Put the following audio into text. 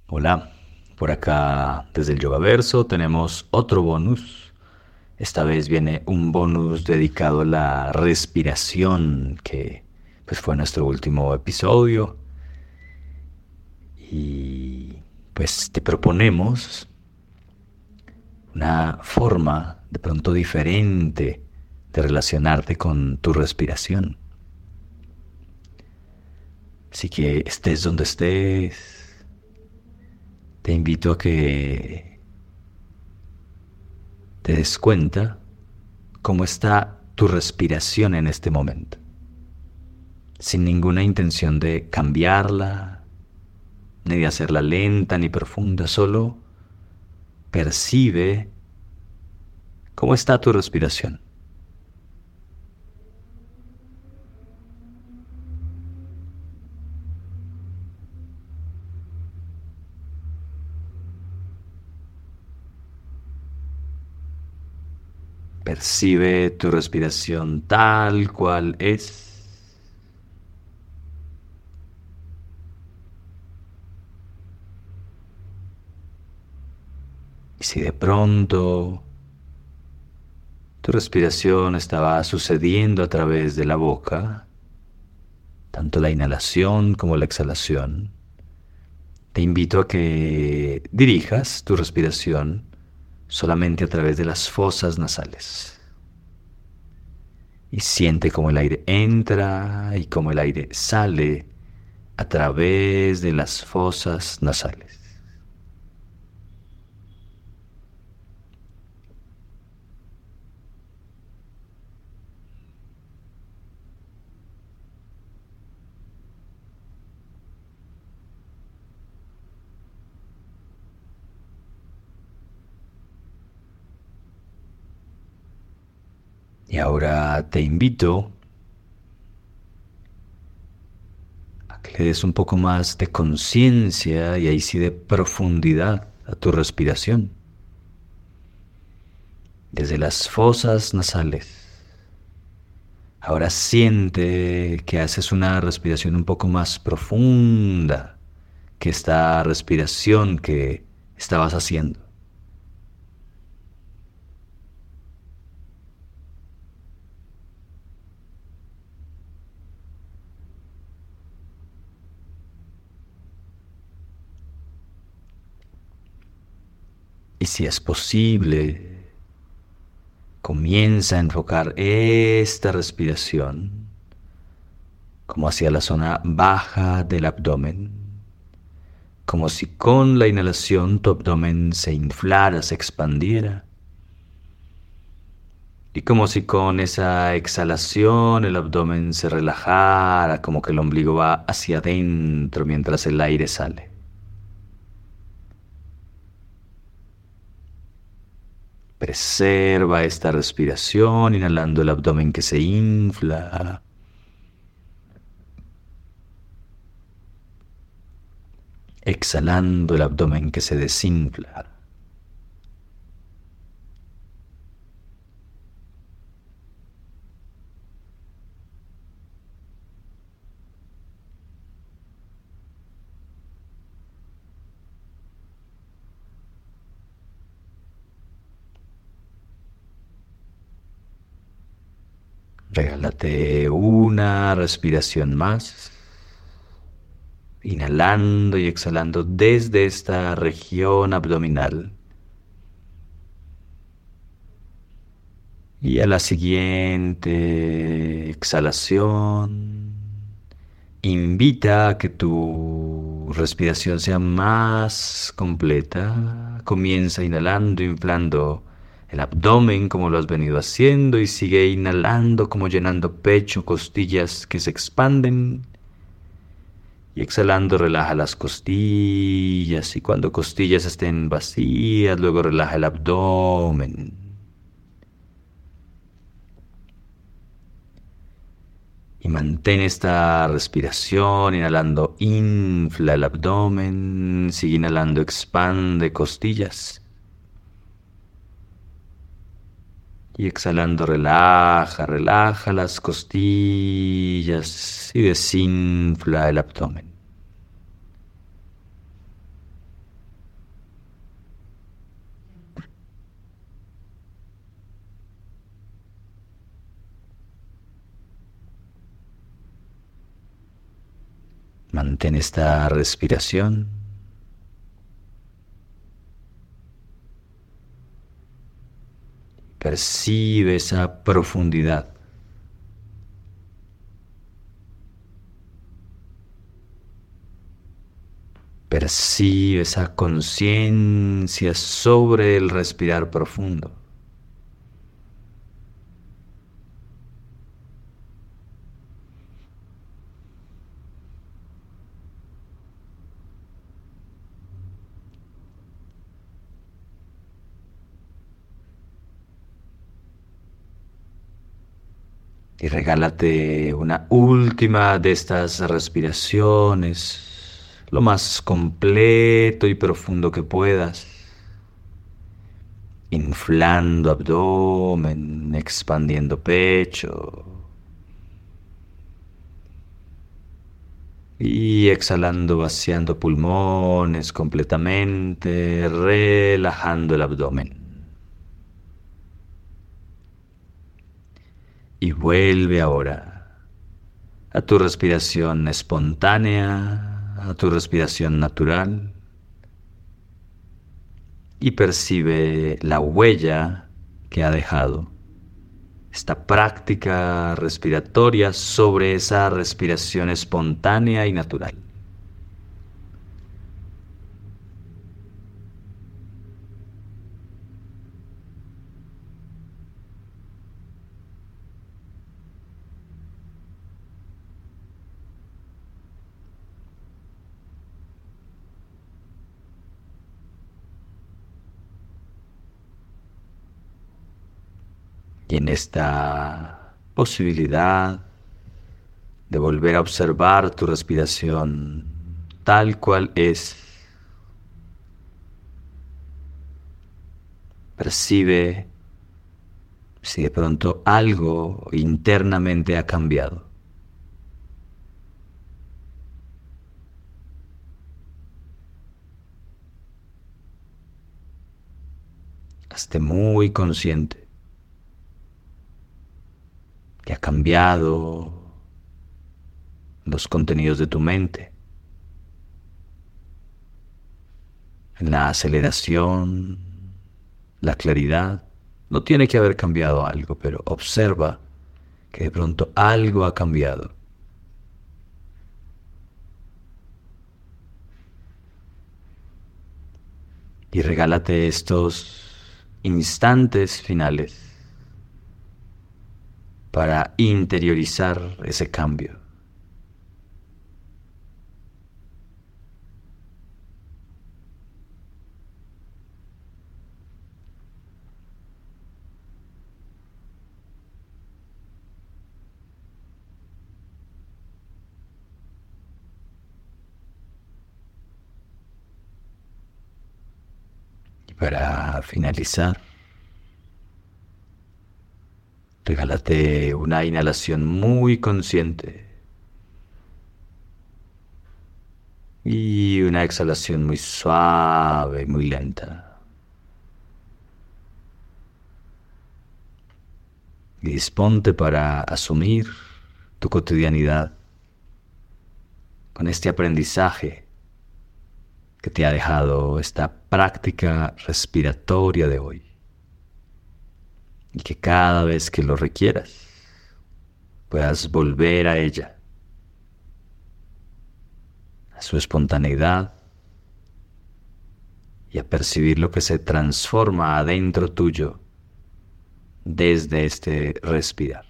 Hola, por acá desde el Yogaverso tenemos otro bonus. Esta vez viene un bonus dedicado a la respiración, que pues fue nuestro último episodio. Y pues te proponemos una forma de pronto diferente de relacionarte con tu respiración. Así que estés donde estés, te invito a que te des cuenta cómo está tu respiración en este momento, sin ninguna intención de cambiarla, ni de hacerla lenta ni profunda, solo percibe cómo está tu respiración. Percibe tu respiración tal cual es. Y si de pronto tu respiración estaba sucediendo a través de la boca, tanto la inhalación como la exhalación, te invito a que dirijas tu respiración solamente a través de las fosas nasales. Y siente cómo el aire entra y cómo el aire sale a través de las fosas nasales. Y ahora te invito a que le des un poco más de conciencia y ahí sí de profundidad a tu respiración. Desde las fosas nasales. Ahora siente que haces una respiración un poco más profunda que esta respiración que estabas haciendo. Y si es posible, comienza a enfocar esta respiración como hacia la zona baja del abdomen, como si con la inhalación tu abdomen se inflara, se expandiera, y como si con esa exhalación el abdomen se relajara, como que el ombligo va hacia adentro mientras el aire sale. Preserva esta respiración, inhalando el abdomen que se infla, exhalando el abdomen que se desinfla. Regálate una respiración más, inhalando y exhalando desde esta región abdominal. Y a la siguiente exhalación, invita a que tu respiración sea más completa. Comienza inhalando, inflando el abdomen como lo has venido haciendo y sigue inhalando como llenando pecho, costillas que se expanden. Y exhalando relaja las costillas y cuando costillas estén vacías, luego relaja el abdomen. Y mantén esta respiración, inhalando, infla el abdomen, sigue inhalando, expande costillas. Y exhalando, relaja, relaja las costillas y desinfla el abdomen. Mantén esta respiración. Percibe esa profundidad. Percibe esa conciencia sobre el respirar profundo. Y regálate una última de estas respiraciones, lo más completo y profundo que puedas, inflando abdomen, expandiendo pecho y exhalando, vaciando pulmones completamente, relajando el abdomen. Y vuelve ahora a tu respiración espontánea, a tu respiración natural, y percibe la huella que ha dejado esta práctica respiratoria sobre esa respiración espontánea y natural. Y en esta posibilidad de volver a observar tu respiración tal cual es, percibe si de pronto algo internamente ha cambiado. Hazte muy consciente que ha cambiado los contenidos de tu mente. La aceleración, la claridad, no tiene que haber cambiado algo, pero observa que de pronto algo ha cambiado. Y regálate estos instantes finales para interiorizar ese cambio. Y para finalizar, regálate una inhalación muy consciente y una exhalación muy suave, muy lenta. Y disponte para asumir tu cotidianidad con este aprendizaje que te ha dejado esta práctica respiratoria de hoy. Y que cada vez que lo requieras puedas volver a ella, a su espontaneidad y a percibir lo que se transforma adentro tuyo desde este respirar.